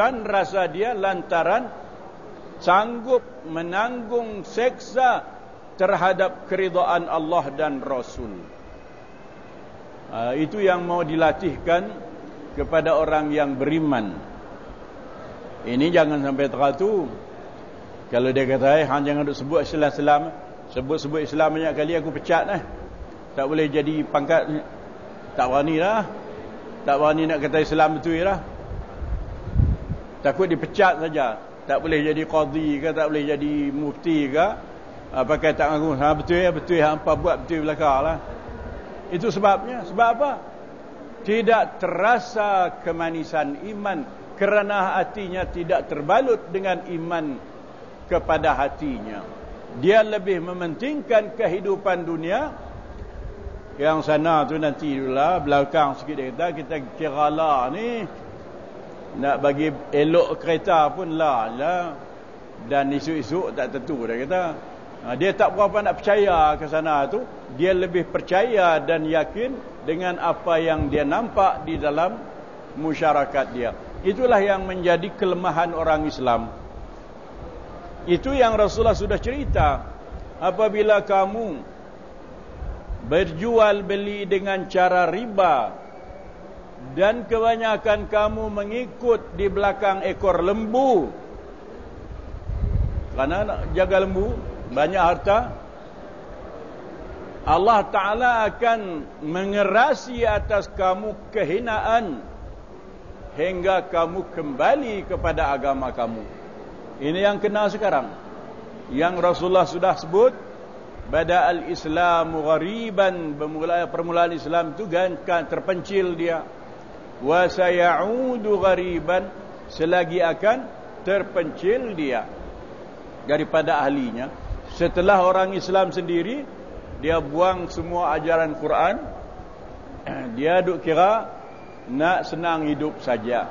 kesulitan rasa dia lantaran sanggup menanggung seksa terhadap keridhaan Allah dan Rasul. Itu yang mau dilatihkan kepada orang yang beriman. Ini jangan sampai teratu. Kalau dia kata, jangan duk sebut Islam, sebut Islam banyak kali aku pecat tak boleh jadi pangkat, tak berani lah, tak berani nak kata Islam betul lah, takut dipecat saja, tak boleh jadi qadhi ke, tak boleh jadi mufti ke, pakai tak ngaku, betul ya, hampa buat betul belakang lah. Itu sebabnya. Sebab apa? Tidak terasa kemanisan iman, kerana hatinya tidak terbalut dengan iman kepada hatinya. Dia lebih mementingkan kehidupan dunia. Yang sana tu nanti dululah, belakang sikit dia kata, kita kira lah ni nak bagi elok kereta pun lah, dan isu-isu tak tentu dia kata. Dia tak berapa nak percaya ke sana tu. Dia lebih percaya dan yakin dengan apa yang dia nampak di dalam masyarakat dia. Itulah yang menjadi kelemahan orang Islam. Itu yang Rasulullah sudah cerita. Apabila kamu berjual beli dengan cara riba dan kebanyakan kamu mengikut di belakang ekor lembu, kerana nak jaga lembu, banyak harta, Allah Ta'ala akan mengerasi atas kamu kehinaan hingga kamu kembali kepada agama kamu. Ini yang kena sekarang, yang Rasulullah sudah sebut, bada al-islamu ghariban, permulaan Islam itu kan terpencil dia, wa sayaudu ghariban, selagi akan terpencil dia daripada ahlinya. Setelah orang Islam sendiri dia buang semua ajaran Quran, dia duk kira nak senang hidup saja.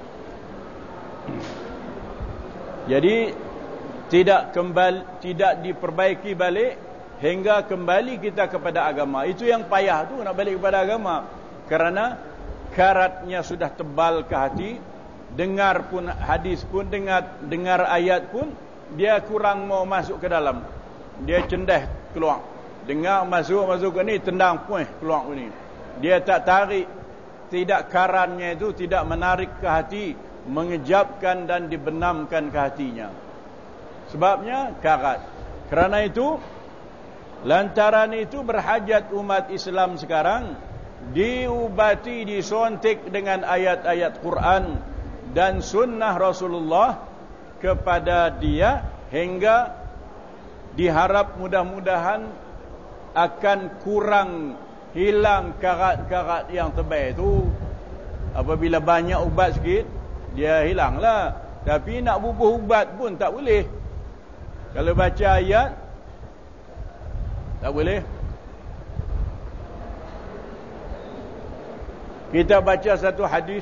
Jadi tidak diperbaiki balik hingga kembali kita kepada agama. Itu yang payah tu, nak balik kepada agama, kerana karatnya sudah tebal ke hati. Dengar pun hadis pun, dengar ayat pun dia kurang mau masuk ke dalam. Dia cendah keluar. Dengar masuk ke ni, tendang keluar ni. Dia tak tarik, tidak karannya itu tidak menarik ke hati, mengejapkan dan dibenamkan ke hatinya. Sebabnya karat. Kerana itu, lantaran itu berhajat umat Islam sekarang diubati, disontik dengan ayat-ayat Quran dan sunnah Rasulullah kepada dia, hingga diharap mudah-mudahan akan kurang, hilang karat-karat yang tebal itu. Apabila banyak ubat sikit, dia hilanglah. Tapi nak bubuh ubat pun tak boleh. Kalau baca ayat tak boleh. Kita baca satu hadis,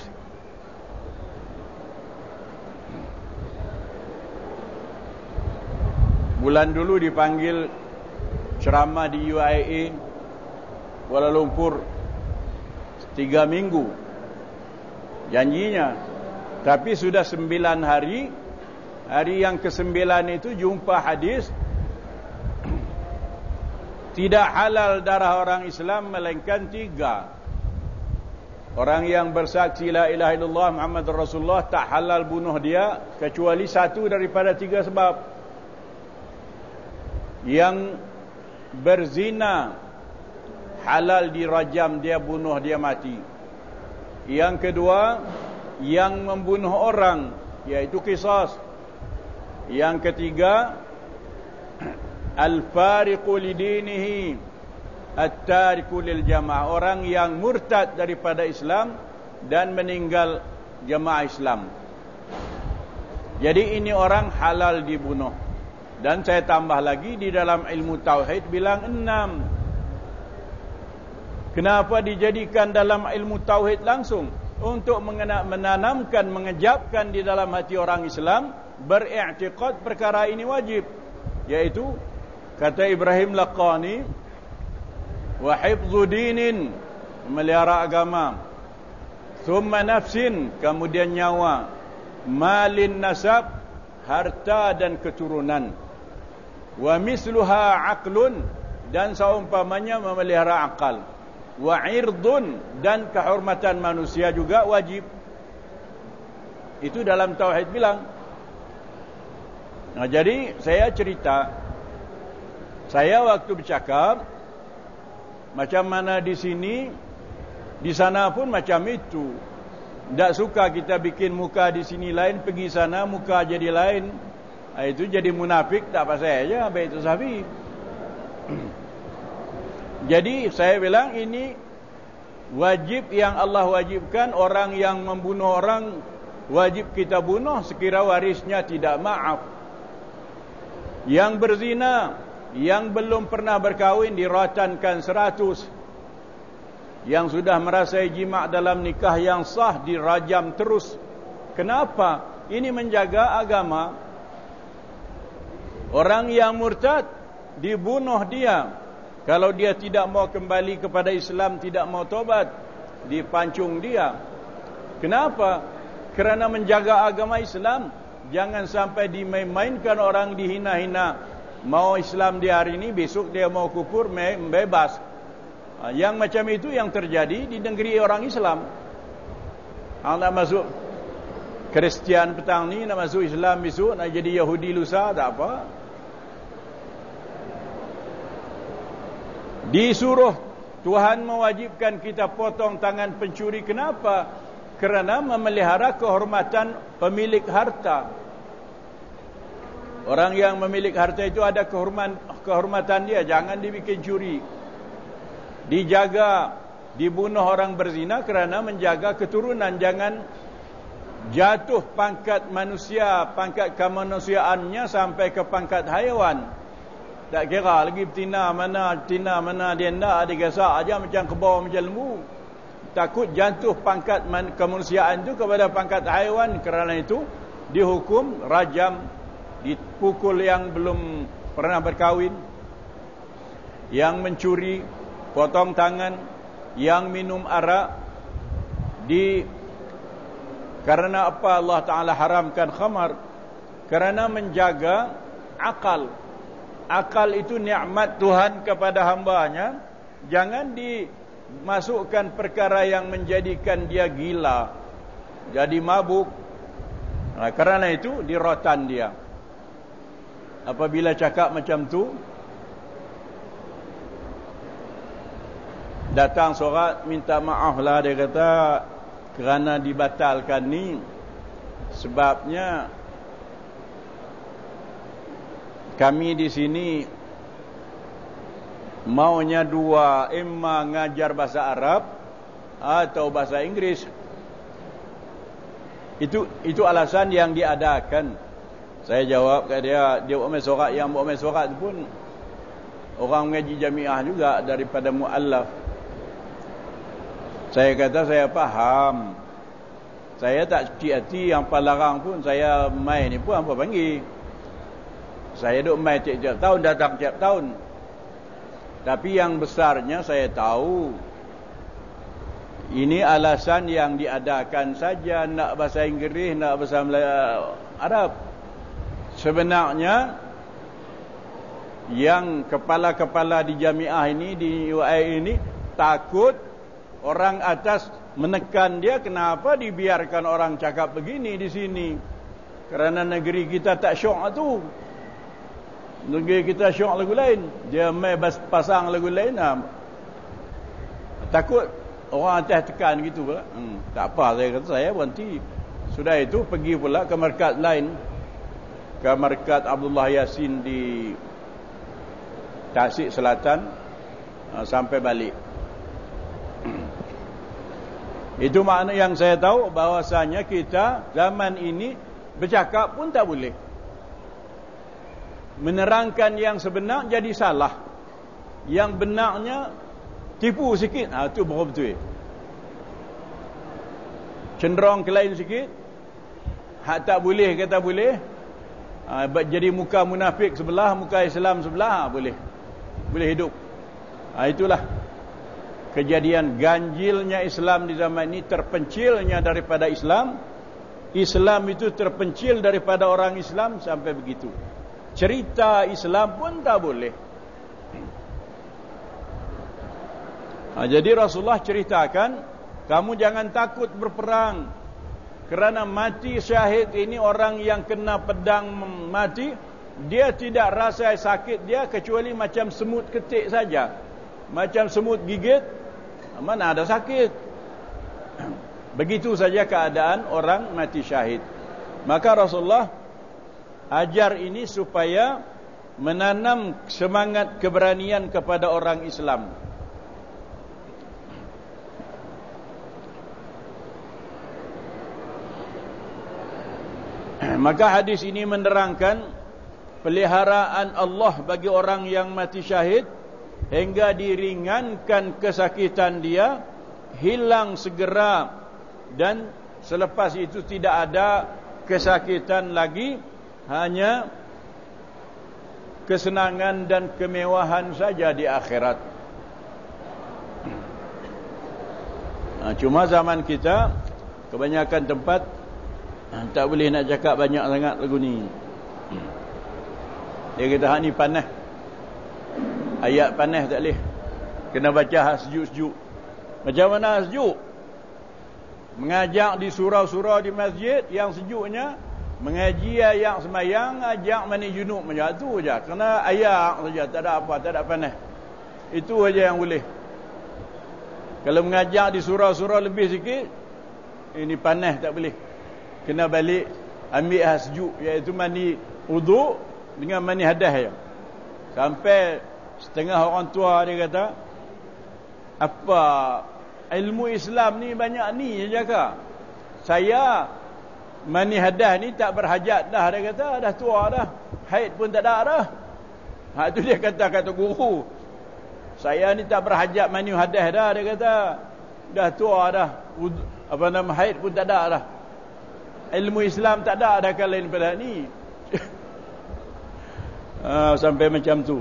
bulan dulu dipanggil ceramah di UIA Kuala Lumpur 3 minggu janjinya, tapi sudah 9 hari. Hari yang ke-9 itu jumpa hadis, tidak halal darah orang Islam melainkan 3. Orang yang bersaksi la ilaha illallah Muhammadur Rasulullah, tak halal bunuh dia kecuali 1 daripada 3 sebab. Yang berzina halal dirajam, dia bunuh dia mati. Yang kedua, yang membunuh orang, iaitu qisas. Yang ketiga, al-fariqu lidinihi at-tariku lil jamaah, orang yang murtad daripada Islam dan meninggal jamaah Islam. Jadi ini orang halal dibunuh. Dan saya tambah lagi, di dalam ilmu tauhid bilang 6. Kenapa dijadikan dalam ilmu tauhid langsung? Untuk menanamkan, mengejapkan di dalam hati orang Islam beriktikad perkara ini wajib, yaitu kata Ibrahim Laqani, wa hifdzu dinin, memelihara agama, thumma nafsin, kemudian nyawa, malin nasab, harta dan keturunan. Wa misluha aqlun, dan seumpamanya memelihara akal. Wa irdun, dan kehormatan manusia juga wajib. Itu dalam tauhid bilang. Nah, jadi saya cerita, saya waktu bercakap macam mana di sini, di sana pun macam itu. Tak suka kita bikin muka di sini lain, pergi sana muka jadi lain. Itu jadi munafik, tak pasal aja, baik itu sahabi. Jadi saya bilang ini wajib yang Allah wajibkan. Orang yang membunuh orang wajib kita bunuh sekira warisnya tidak maaf. Yang berzina, yang belum pernah berkahwin diratankan 100. Yang sudah merasai jima' dalam nikah yang sah dirajam terus. Kenapa? Ini menjaga agama. Orang yang murtad dibunuh dia. Kalau dia tidak mau kembali kepada Islam, tidak mau tobat, dipancung dia. Kenapa? Kerana menjaga agama Islam. Jangan sampai dimain-mainkan orang, dihina-hina. Mau Islam di hari ini, besok dia mau kufur, bebas. Yang macam itu yang terjadi di negeri orang Islam. Nak masuk Kristian petang ni, nak masuk Islam besok, nak jadi Yahudi lusa, tak apa. Disuruh Tuhan mewajibkan kita potong tangan pencuri. Kenapa? Kerana memelihara kehormatan pemilik harta. Orang yang memiliki harta itu ada kehormatan dia, jangan dibikin curi. Dijaga, dibunuh orang berzina kerana menjaga keturunan. Jangan jatuh pangkat manusia, pangkat kemanusiaannya sampai ke pangkat haiwan. Tak kira lagi betina mana dia nak, dia gasak aja macam kebau macam lembu. Takut jatuh pangkat kemanusiaan itu kepada pangkat haiwan. Kerana itu dihukum rajam, dipukul yang belum pernah berkahwin, yang mencuri potong tangan, yang minum arak karena apa Allah Ta'ala haramkan khamar? Kerana menjaga akal. Akal itu nikmat Tuhan kepada hambanya. Jangan dimasukkan perkara yang menjadikan dia gila, jadi mabuk. Kerana itu dirotan dia. Apabila cakap macam tu, datang sorat minta maaf lah, dia kata kerana dibatalkan ni sebabnya kami di sini maunya dua, imma ngajar bahasa Arab atau bahasa Inggeris. Itu alasan yang diadakan. Saya jawab ke dia buat mesorat, yang buat mesorat pun orang mengaji jamiah juga daripada muallaf. Saya kata saya faham. Saya tak cuci hati, yang palarang pun saya main ni pun apa panggil. Saya duk main tiap-tiap tahun, datang tiap tahun. Tapi yang besarnya saya tahu ini alasan yang diadakan saja, nak bahasa Inggeris, nak bahasa Arab. Sebenarnya yang kepala-kepala di jamiah ini, di UI ini, takut orang atas menekan dia. Kenapa dibiarkan orang cakap begini di sini? Kerana negeri kita tak syok tu. Negeri kita syok lagu lain, dia main pasang lagu lain. Takut orang atas tekan gitu pula. Tak apa, saya kata saya berhenti. Sudah itu pergi pula ke markas lain, ke markas Abdullah Yasin di Tasik Selatan, sampai balik. Itu makna yang saya tahu, bahawasanya kita zaman ini bercakap pun tak boleh. Menerangkan yang sebenar jadi salah, yang benarnya tipu sikit. Itu baru betul. Cenderung ke lain sikit, hak tak boleh kata boleh. Jadi muka munafik sebelah, muka Islam sebelah, boleh hidup. Itulah kejadian ganjilnya Islam di zaman ini, terpencilnya daripada Islam. Islam itu terpencil daripada orang Islam sampai begitu. Cerita Islam pun tak boleh. Jadi Rasulullah ceritakan, kamu jangan takut berperang, kerana mati syahid ini orang yang kena pedang mati, dia tidak rasa sakit dia kecuali macam semut ketik saja, macam semut gigit, mana ada sakit. Begitu saja keadaan orang mati syahid. Maka Rasulullah ajar ini supaya menanam semangat keberanian kepada orang Islam. Maka hadis ini menerangkan peliharaan Allah bagi orang yang mati syahid, hingga diringankan kesakitan dia, hilang segera, dan selepas itu tidak ada kesakitan lagi, hanya kesenangan dan kemewahan saja di akhirat. Cuma zaman kita kebanyakan tempat tak boleh nak cakap banyak sangat lagu ni. Dia kata hak ni panas, ayat panas tak boleh, kena baca sejuk-sejuk. Macam mana sejuk? Mengajak di surau-surau di masjid yang sejuknya, mengaji ayat semayang, ajak mani junub macam tu je, kena ayat saja, tak ada apa, tak ada panas. Itu aja yang boleh. Kalau mengajak di surau-surau lebih sikit, ini panas tak boleh, kena balik ambil sejuk, iaitu mani wuduk dengan mani hadas je. Sampai setengah orang tua dia kata, apa ilmu Islam ni banyak ni je ke? Saya mani hadas ni tak berhajat dah, dia kata, dah tua dah, haid pun tak ada dah. Itu dia kata guru, saya ni tak berhajat mani hadas dah, dia kata, dah tua dah, apa nama, haid pun tak ada dah. Ilmu Islam tak ada lain pada ni. Sampai macam tu.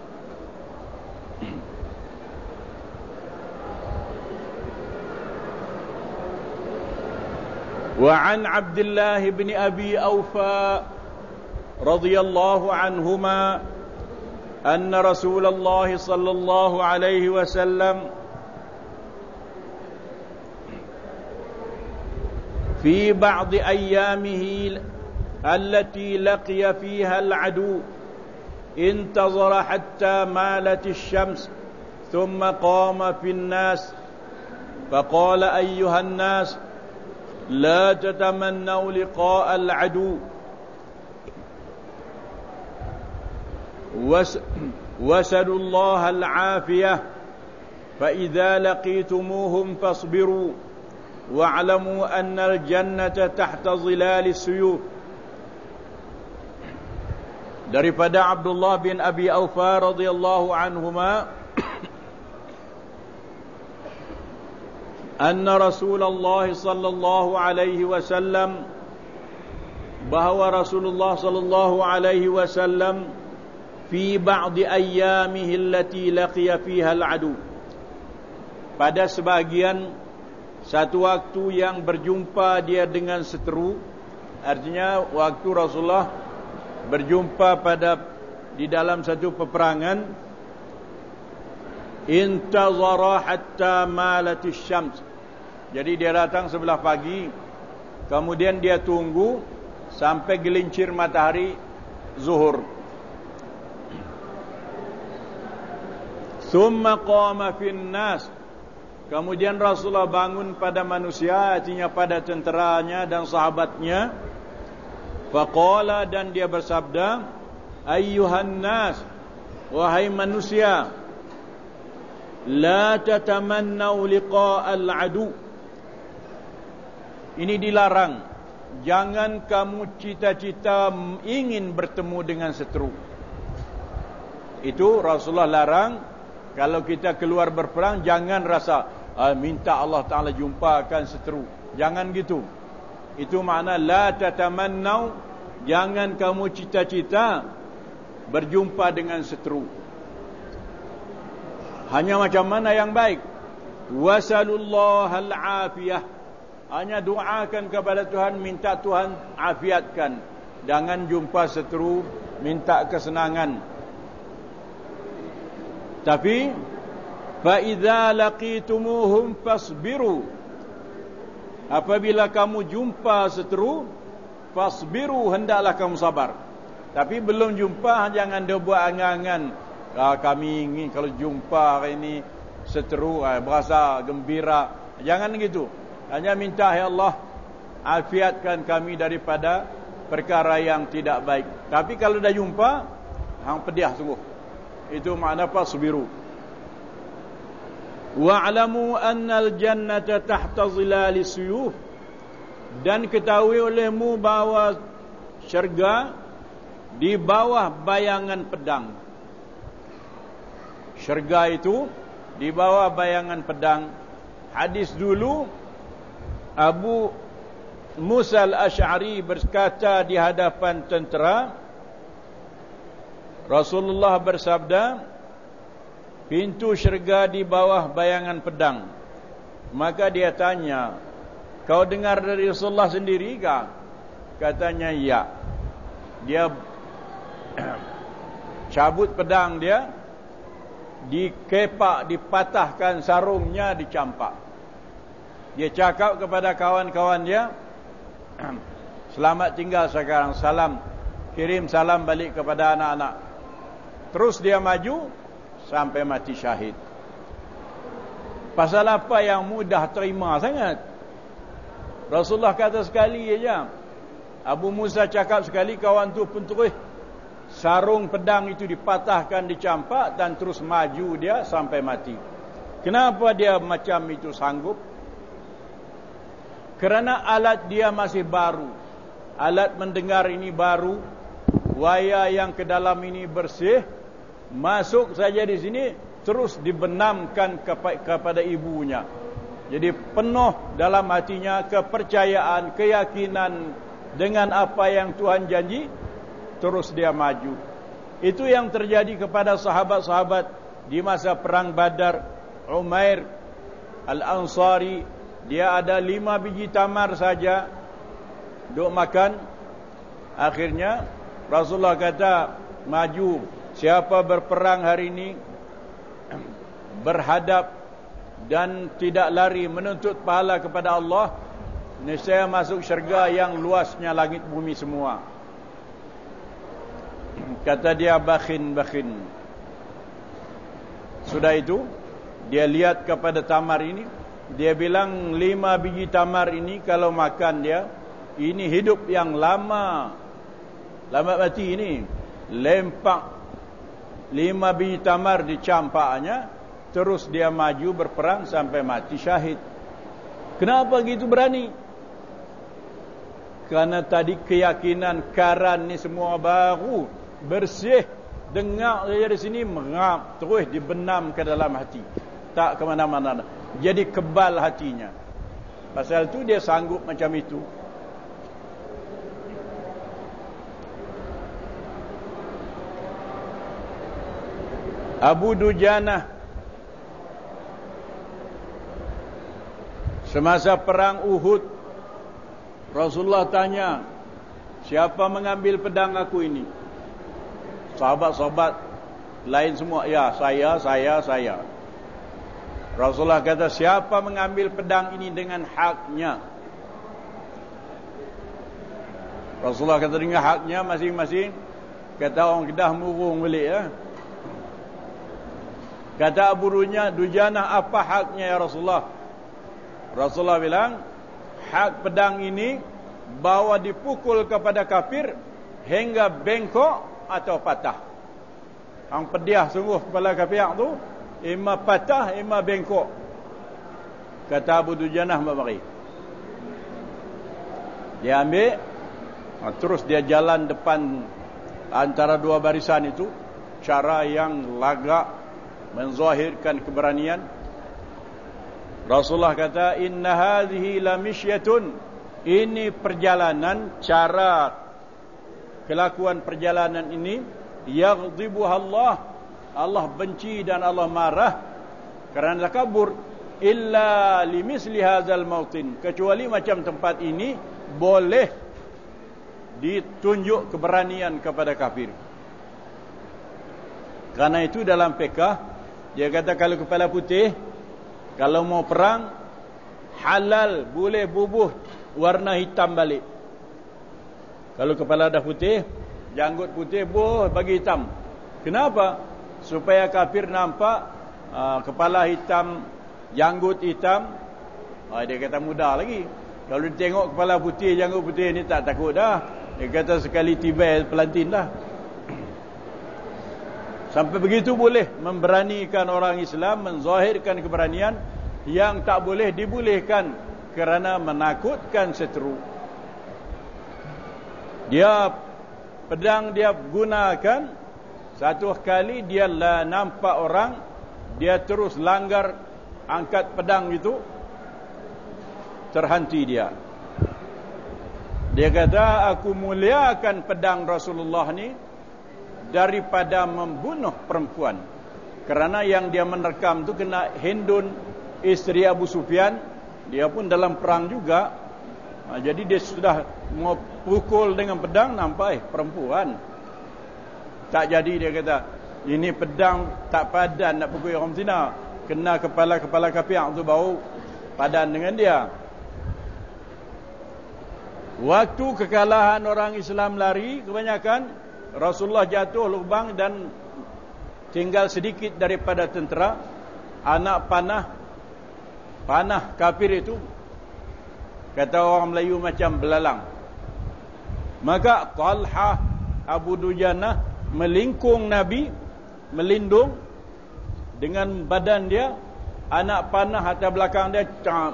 وعن عبد الله بن أبي أوفى رضي الله عنهما أن رسول الله صلى الله عليه وسلم في بعض أيامه التي لقي فيها العدو انتظر حتى مالت الشمس ثم قام في الناس فقال أيها الناس لا تتمنوا لقاء العدو واسألوا الله العافية فإذا لقيتموهم فاصبروا واعلموا أن الجنة تحت ظلال السيوف. Daripada Abdullah bin Abi Aufa radhiyallahu anhuma, anna Rasulullah sallallahu alaihi wasallam, bahawa Rasulullah sallallahu alaihi wasallam fi ba'di ayyamihi allati laqiya fiha al-adu, pada sebahagian satu waktu yang berjumpa dia dengan seteru. Artinya waktu Rasulullah berjumpa di dalam satu peperangan, intazara hatta malatis syams. Jadi dia datang sebelah pagi, kemudian dia tunggu sampai gelincir matahari zuhur. Thumma qama fin nas, kemudian Rasulullah bangun pada manusia, artinya pada tenteranya dan sahabatnya. Faqala, dan dia bersabda, ayyuhan nas, wahai manusia, la tatamannau liqa'al adu. Ini dilarang, jangan kamu cita-cita ingin bertemu dengan seteru. Itu Rasulullah larang. Kalau kita keluar berperang, jangan rasa minta Allah Ta'ala jumpakan seteru, jangan gitu. Itu makna la tatamannau, jangan kamu cita-cita berjumpa dengan seteru. Hanya macam mana yang baik. Wasalullahal afiyah, hanya doakan kepada Tuhan, minta Tuhan afiatkan. Jangan jumpa seteru, minta kesenangan. Tapi fa idza laqitumuhum fasbiru, apabila kamu jumpa seteru, fasbiru, hendaklah kamu sabar. Tapi belum jumpa jangan dia buat angan-angan, kami ingin kalau jumpa hari ini seteru, berasa gembira. Jangan gitu. Hanya minta, ya Allah, afiatkan kami daripada perkara yang tidak baik. Tapi kalau dah jumpa, hang pedih sungguh. Itu makna fasbiru. Wa'lamu annal jannata tahta zilali suyuf, dan ketahui olehmu bahawa syurga di bawah bayangan pedang. Syurga itu di bawah bayangan pedang. Hadis dulu Abu Musa al-Ash'ari berkata di hadapan tentera, Rasulullah bersabda, pintu syurga di bawah bayangan pedang. Maka dia tanya, kau dengar dari Rasulullah sendiri kah? Katanya ya. Dia cabut pedang dia, dikepak, dipatahkan sarungnya, dicampak. Dia cakap kepada kawan-kawan dia, selamat tinggal sekarang, salam, kirim salam balik kepada anak-anak. Terus dia maju sampai mati syahid. Pasal apa yang mudah terima sangat? Rasulullah kata sekali aja. Abu Musa cakap sekali, kawan tu pun terus sarung pedang itu dipatahkan, dicampak, dan terus maju dia sampai mati. Kenapa dia macam itu sanggup? Kerana alat dia masih baru. Alat mendengar ini baru. Wayar yang ke dalam ini bersih. Masuk saja di sini, terus dibenamkan kepada ibunya. Jadi penuh dalam hatinya kepercayaan, keyakinan dengan apa yang Tuhan janji. Terus dia maju. Itu yang terjadi kepada sahabat-sahabat di masa perang Badar. Umair Al-Ansari, dia ada 5 biji tamar saja duk makan. Akhirnya Rasulullah kata, maju, siapa berperang hari ini berhadap dan tidak lari menuntut pahala kepada Allah, nescaya masuk syurga yang luasnya langit bumi semua. Kata dia, bakhin. Sudah itu dia lihat kepada tamar ini, dia bilang 5 biji tamar ini kalau makan dia, ini hidup yang lama mati ini. Lempak 5 biji tamar dicampaknya, terus dia maju berperang sampai mati syahid. Kenapa gitu berani? Karena tadi keyakinan, karan ni semua baru, bersih. Dengar saja di sini, mengap, terus dibenam ke dalam hati, tak ke mana-mana. Jadi kebal hatinya. Pasal tu dia sanggup macam itu. Abu Dujanah semasa perang Uhud, Rasulullah tanya, siapa mengambil pedang aku ini? Sahabat-sahabat lain semua, ya saya. Rasulullah kata, siapa mengambil pedang ini dengan haknya? Rasulullah kata, dengan haknya masing-masing. Kata orang Kedah murung balik ya. Kata Abu Dujanah, apa haknya ya Rasulullah? Rasulullah bilang, hak pedang ini bawa dipukul kepada kafir hingga bengkok atau patah. Hang pediah sungguh kepala kafir tu, ima patah, ima bengkok. Kata Abu Dujanah, mari. Dia ambil, terus dia jalan depan antara dua barisan itu, cara yang lagak menzahirkan keberanian. Rasulullah kata, inna hadhihi la mishyatun, ini perjalanan, cara kelakuan perjalanan ini, yaghdibuha Allah, Allah benci dan Allah marah kerana kabur. illa limisli hadzal mautin, kecuali macam tempat ini boleh ditunjuk keberanian kepada kafir. Karena itu dalam fiqh dia kata kalau kepala putih, kalau mau perang halal boleh bubuh warna hitam balik. Kalau kepala dah putih, janggut putih, bagi hitam. Kenapa? Supaya kafir nampak kepala hitam, janggut hitam. Dia kata mudah lagi. Kalau dia tengok kepala putih, janggut putih ni tak takut dah. Dia kata sekali tiba pelantin dah. Sampai begitu boleh memberanikan orang Islam, menzahirkan keberanian yang tak boleh dibolehkan kerana menakutkan seteru. Dia pedang dia gunakan satu kali, dia lah nampak orang, dia terus langgar, angkat pedang itu, terhenti dia. Dia kata, aku muliakan pedang Rasulullah ni daripada membunuh perempuan. Kerana yang dia menerkam tu kena Hindun, isteri Abu Sufyan. Dia pun dalam perang juga. Jadi dia sudah mau pukul dengan pedang, nampak perempuan. Tak jadi, dia kata, ini pedang tak padan nak pukul orang Cina. Kena kepala-kepala kafir tu baru padan dengan dia. Waktu kekalahan orang Islam lari, kebanyakan Rasulullah jatuh lubang dan tinggal sedikit daripada tentera. Anak panah kafir itu, kata orang Melayu, macam belalang. Maka Talha Abu Dujanah melingkung Nabi, melindung dengan badan dia. Anak panah atas belakang dia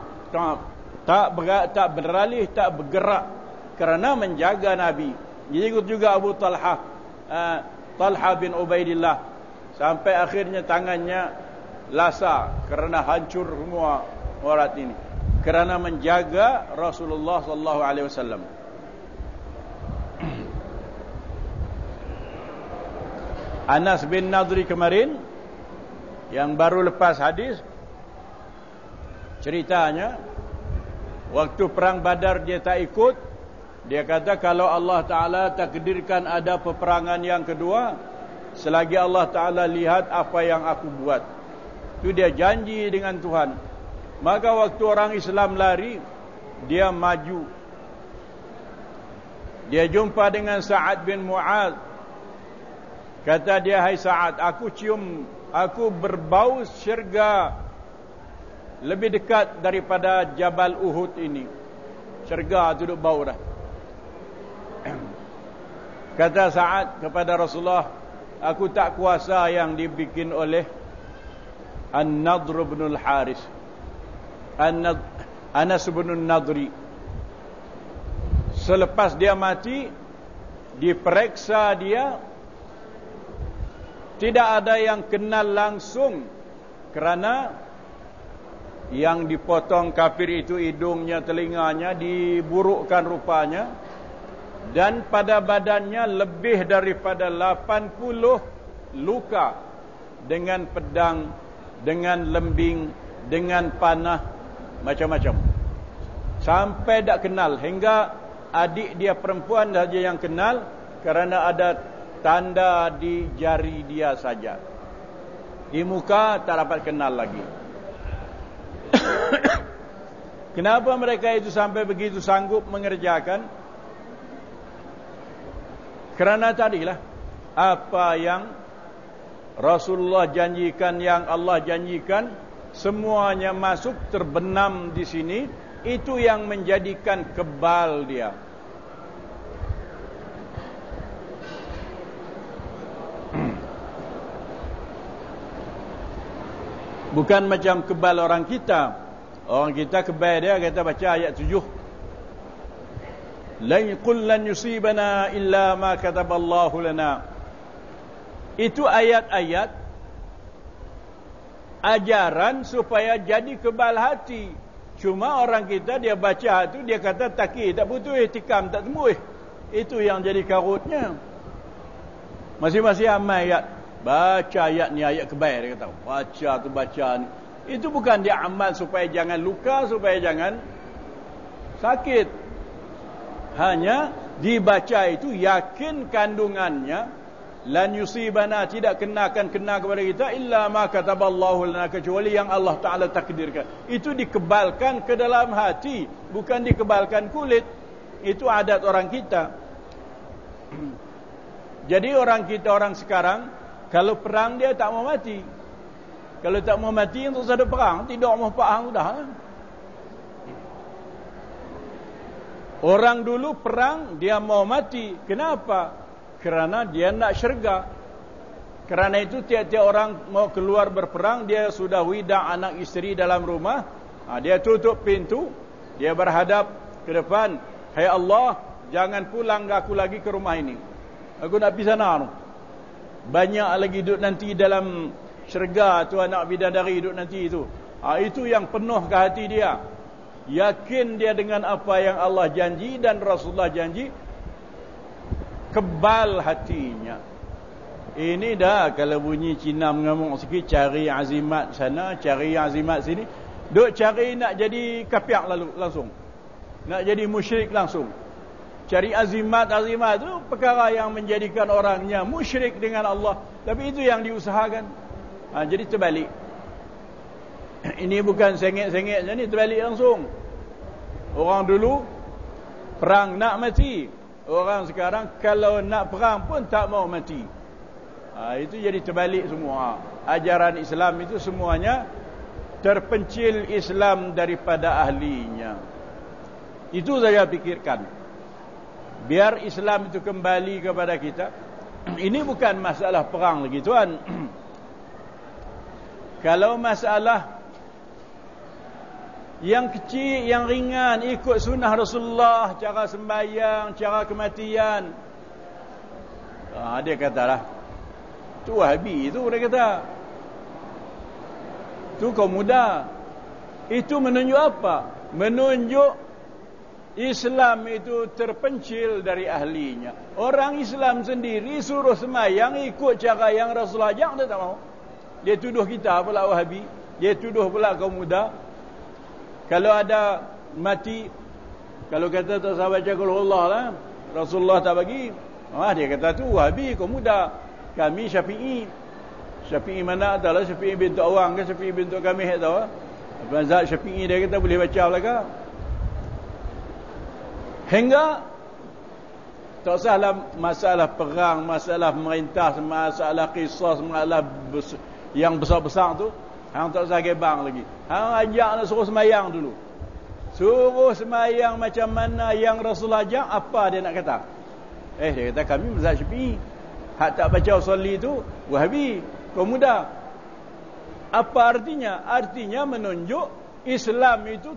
tak beralih, tak bergerak kerana menjaga Nabi. Ikut juga Abu Talha, Talha bin Ubaidillah, sampai akhirnya tangannya lasa kerana hancur semua urat ini, kerana menjaga Rasulullah sallallahu alaihi wasallam. Anas bin Nadri kemarin yang baru lepas hadis, ceritanya waktu perang Badar dia tak ikut. Dia kata kalau Allah Ta'ala takdirkan ada peperangan yang kedua, selagi Allah Ta'ala lihat apa yang aku buat. Itu dia janji dengan Tuhan. Maka waktu orang Islam lari, dia maju. Dia jumpa dengan Sa'ad bin Mu'adz. Kata dia, hai Sa'ad, aku berbau syurga lebih dekat daripada Jabal Uhud ini. Syurga tu duk bau dah. Kata Sa'ad kepada Rasulullah, aku tak kuasa yang dibikin oleh An-Nadr bin Al-Haris, Anas bin Nadri. Selepas dia mati, diperiksa dia, tidak ada yang kenal langsung, kerana yang dipotong kafir itu hidungnya, telinganya, diburukkan rupanya. Dan pada badannya lebih daripada 80 luka, dengan pedang, dengan lembing, dengan panah, macam-macam. Sampai tak kenal, hingga adik dia perempuan saja yang kenal, kerana ada tanda di jari dia saja. Di muka tak dapat kenal lagi. Kenapa mereka itu sampai begitu sanggup mengerjakan? Kerana tadilah apa yang Rasulullah janjikan, yang Allah janjikan, semuanya masuk terbenam di sini. Itu yang menjadikan kebal dia. Bukan macam kebal orang kita. Orang kita kebal dia kata baca ayat 7. Lan yusibana illa ma kataballahu lana. Itu ayat-ayat ajaran supaya jadi kebal hati. Cuma orang kita dia baca tu, dia kata takir, tak butuh ihtikam, tak temui. Itu yang jadi karutnya. Masing-masing amal ayat. Baca ayat ni, ayat kebal, dia kata. Baca tu baca ni. Itu bukan dia amal supaya jangan luka, supaya jangan sakit. Hanya dibaca itu yakin kandungannya. Lan yusibana, tidak kena kepada kita illa ma kataballahu lana, kecuali yang Allah Ta'ala takdirkan. Itu dikebalkan ke dalam hati, bukan dikebalkan kulit. Itu adat orang kita. Jadi orang kita, orang sekarang, kalau perang dia tak mau mati. Kalau tak mau mati, terus ada perang, tidak mau perang sudah. Orang dulu perang, dia mau mati. Kenapa? Kerana dia nak syurga. Kerana itu tiap-tiap orang mau keluar berperang, dia sudah wida anak isteri dalam rumah. Dia tutup pintu, dia berhadap ke depan. Hai Allah, jangan pulang aku lagi ke rumah ini. Aku nak pergi sana. Banyak lagi duduk nanti dalam syurga tu, anak bidadari duduk nanti itu. Itu yang penuh ke hati dia. Yakin dia dengan apa yang Allah janji dan Rasulullah janji. Kebal hatinya. Ini dah kalau bunyi Cina mengamuk sikit, cari azimat sana, cari azimat sini. Duk cari nak jadi kafir langsung. Nak jadi musyrik langsung. Cari azimat tu perkara yang menjadikan orangnya musyrik dengan Allah. Tapi itu yang diusahakan. Jadi terbalik. Ini bukan sengit-sengit, jadi terbalik langsung. Orang dulu perang nak mati. Orang sekarang kalau nak perang pun tak mau mati. Itu jadi terbalik semua. Ajaran Islam itu semuanya terpencil Islam daripada ahlinya. Itu saya pikirkan. Biar Islam itu kembali kepada kita. Ini bukan masalah perang lagi tuan. Kalau masalah yang kecil, yang ringan, ikut sunnah Rasulullah, cara sembahyang, cara kematian. Dia katalah, tu Wahabi itu, dia kata. Tu kaum muda. Itu menunjuk apa? Menunjuk Islam itu terpencil dari ahlinya. Orang Islam sendiri suruh sembahyang ikut cara yang Rasulullah ajak, dia tak mau. Dia tuduh kita pula Wahabi. Dia tuduh pula kaum muda. Kalau ada mati, kalau kata tak sahabat cakul Allah lah, Rasulullah tak bagi. Dia kata tu Wahabi, kau muda. Kami Syafi'i. Syafi'i mana adalah Syafi'i bintu Awang ke Syafi'i bintu kami tahu. Mazhab Syafi'i dia kata boleh baca belaka. Hingga tak usahlah masalah perang, masalah pemerintah, masalah qisas, masalah yang besar-besar tu. Hang tak usah gebang lagi. Hang ajak nak suruh semayang dulu. Suruh semayang macam mana yang Rasulullah ajak, apa dia nak kata? Dia kata kami mazhab Syafi'i. Hak tak baca usolli tu Wahabi, kaum muda. Apa artinya? Artinya menunjuk Islam itu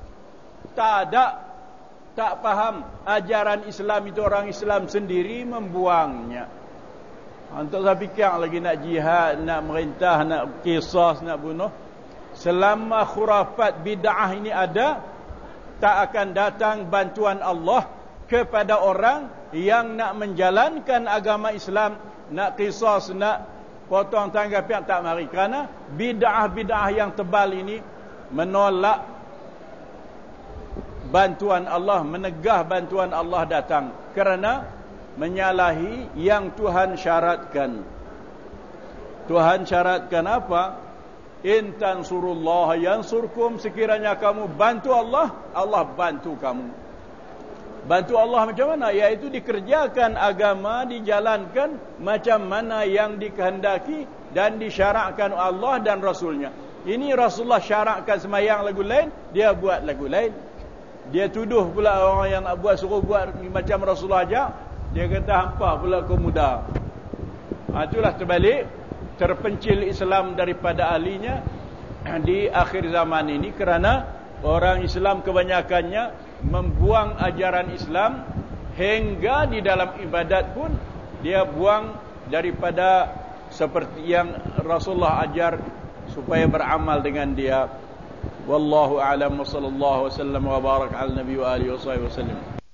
tak faham ajaran Islam itu, orang Islam sendiri membuangnya. Untuk saya fikir lagi nak jihad, nak merintah, nak qisas, nak bunuh. Selama khurafat bid'ah ini ada, tak akan datang bantuan Allah kepada orang yang nak menjalankan agama Islam, nak qisas, nak potong tangan pihak, tak mari. Kerana bid'ah-bid'ah yang tebal ini menolak bantuan Allah, menegah bantuan Allah datang. Kerana menyalahi yang Tuhan syaratkan. Tuhan syaratkan apa? In tansurullah yansurkum, sekiranya kamu bantu Allah, Allah bantu kamu. Bantu Allah macam mana? Iaitu dikerjakan agama, dijalankan macam mana yang dikehendaki dan disyarakkan Allah dan Rasulnya. Ini Rasulullah syarakkan semayang lagu lain, dia buat lagu lain. Dia tuduh pula orang yang nak buat, suruh buat macam Rasulullah ajak. Dia kata hampa pula kau muda. Itulah terbalik, terpencil Islam daripada ahlinya di akhir zaman ini. Kerana orang Islam kebanyakannya membuang ajaran Islam, hingga di dalam ibadat pun dia buang daripada seperti yang Rasulullah ajar supaya beramal dengan dia. Wallahu a'lam wa sallallahu wasallam wa barak ala nabi wa alihi wa sahbihi wasallam.